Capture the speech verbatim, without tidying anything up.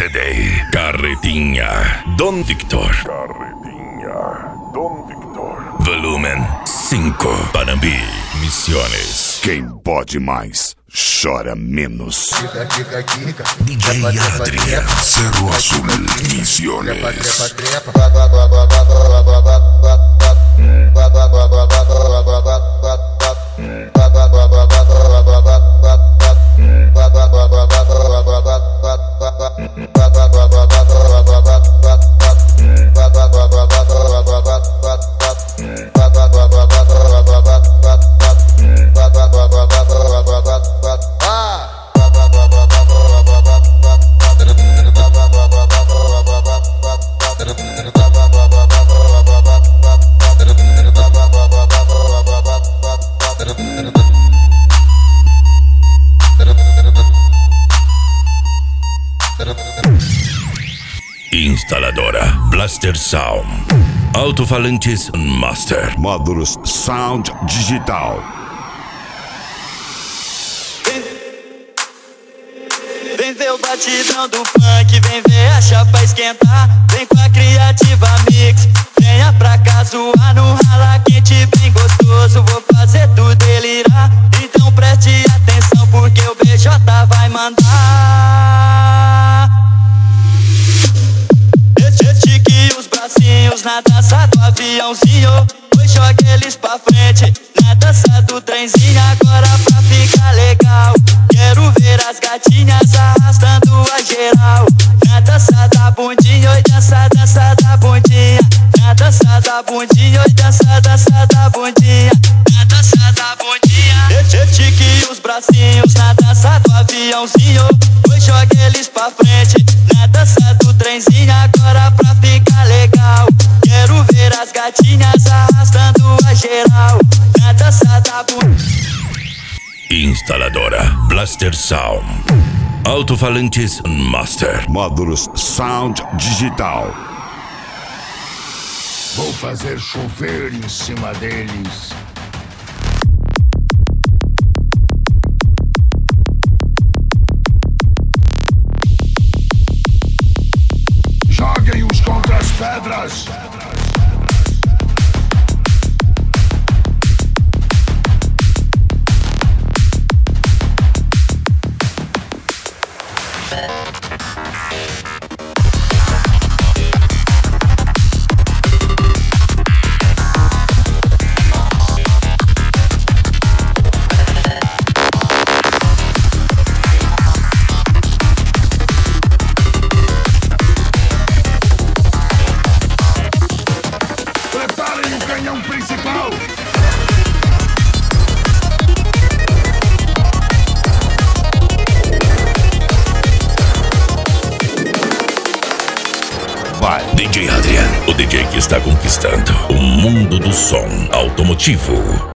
C D. Carretinha Dom Victor. Carretinha Dom Victor. Volumen cinco. Panambi, Misiones. Quem pode mais, chora menos. Kika, kika, kika. D J Adrian, Cerro Azul, Misiones. Instaladora Blaster Sound. Alto-falantes Master. Módulos Sound Digital. Vem ver o batidão do funk, vem ver a chapa esquentar. Vem com a Criativa Mix, venha pra cá zoar no rala quente bem gostoso. Vou fazer tu delirar, então preste atenção porque o B J vai mandar. Estique os bracinhos na dança do aviãozinho, pois joga eles pra frente na dança do trenzinho. Agora pra ficar legal, quero ver as gatinhas arrastando a geral. Na dança da bundinha, oi dança, dança da bundinha. Na dança da bundinha, oi dança, dança da bundinha. Na dança da bundinha. Estique os bracinhos na dança do aviãozinho, pois joga eles pra frente na dança do trenzinho. Agora pra ficar legal, quero ver as gatinhas arrastando a geral. Na dança da bundinha. Instaladora Blaster Sound. Alto-falantes Master. Módulos Sound Digital. Vou fazer chover em cima deles. Joguem-os contra as pedras. Preparem o canhão principal. Vai, D J Adrian, o D J que está conquistando o mundo do som automotivo.